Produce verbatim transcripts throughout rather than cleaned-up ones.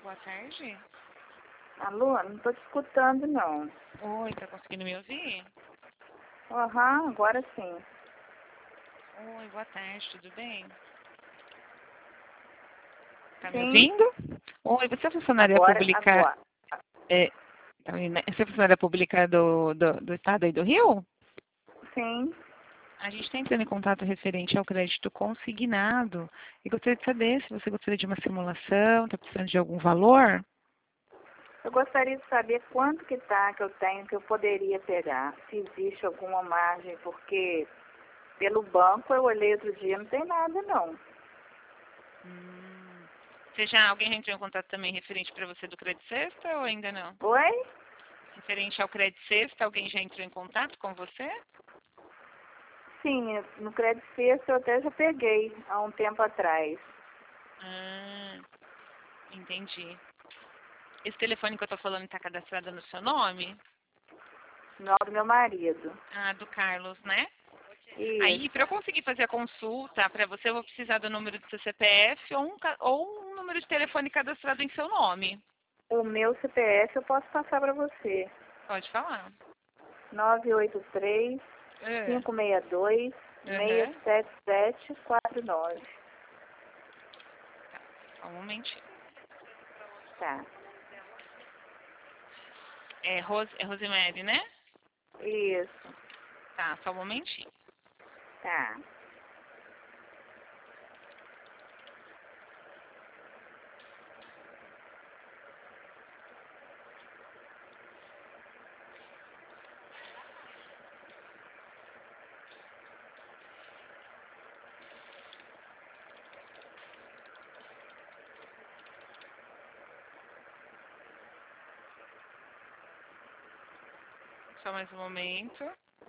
boa tarde. Alô, não tô te escutando, não. Oi, tá conseguindo me ouvir? Aham, agora sim. Oi, boa tarde, tudo bem? Tá me Sim. ouvindo? Oi, você é funcionária Agora, pública... agora. É, tá me- né? Você é funcionária pública do, do, do estado aí do Rio? Sim. A gente está entrando em contato referente ao crédito consignado e gostaria de saber se você gostaria de uma simulação, está precisando de algum valor? Eu gostaria de saber quanto que tá que eu tenho, que eu poderia pegar. Se existe alguma margem, porque pelo banco eu olhei outro dia, não tem nada, não. Hum. Você já, alguém já entrou em contato também referente para você do Crédito Sexta ou ainda não? Oi? Referente ao Crédito Sexta, alguém já entrou em contato com você? Sim, no Crédito Sexta eu até já peguei há um tempo atrás. Ah, entendi. Esse telefone que eu estou falando está cadastrado no seu nome? No do meu marido. Ah, do Carlos, né? Isso. Aí, para eu conseguir fazer a consulta para você, eu vou precisar do número do seu C P F ou um, ca- ou um número de telefone cadastrado em seu nome. O meu C P F eu posso passar para você. Pode falar. nove oito três, É. cinco seis dois, seis Uhum. sete sete quatro nove. Só um momentinho. Tá. É, Rose, é Rosemary, né? Isso. Tá, só um momentinho. Tá. Só mais um momento.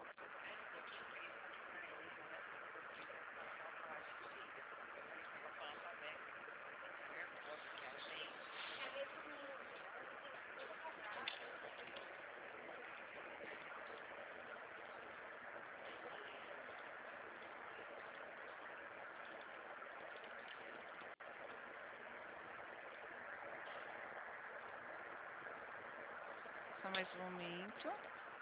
Só mais um momento.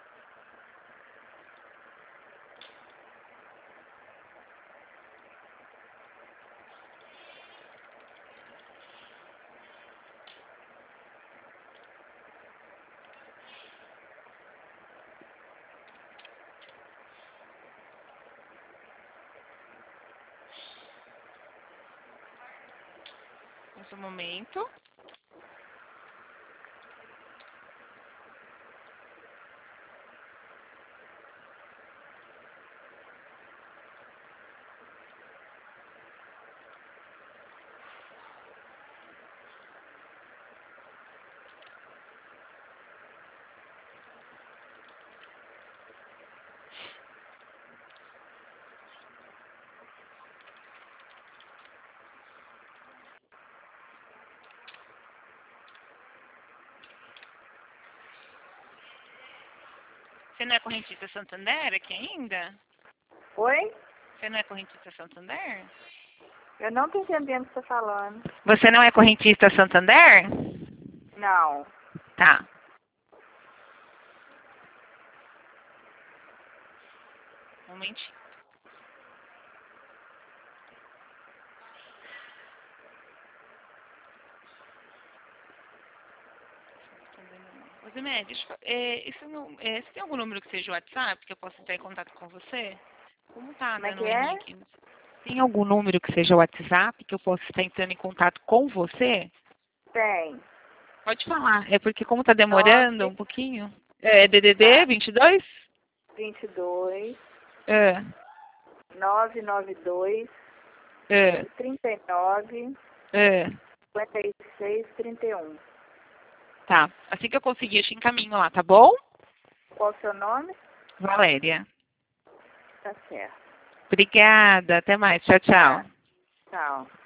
Mais um momento. Você não é correntista Santander aqui ainda? Oi? Você não é correntista Santander? Eu não tô entendendo o que você tá falando. Você não é correntista Santander? Não. Tá. Um momentinho. Rosemary, deixa eu fa- é, esse não, é, você tem algum número que seja o WhatsApp que eu possa entrar em contato com você? Como tá Como é dando que um errinho é? aqui? Tem algum número que seja o WhatsApp que eu possa estar entrando em contato com você? Tem. Pode falar. É porque como tá demorando nove, um pouquinho. É D D D tá. vinte e dois? vinte e dois, É. nove nove dois, É. trinta e nove, É. cinquenta e seis, trinta e um. Tá. Assim que eu conseguir, eu te encaminho lá, tá bom? Qual o seu nome? Valéria. Tá certo. Obrigada. Até mais. Tchau, tchau. Tá. Tchau.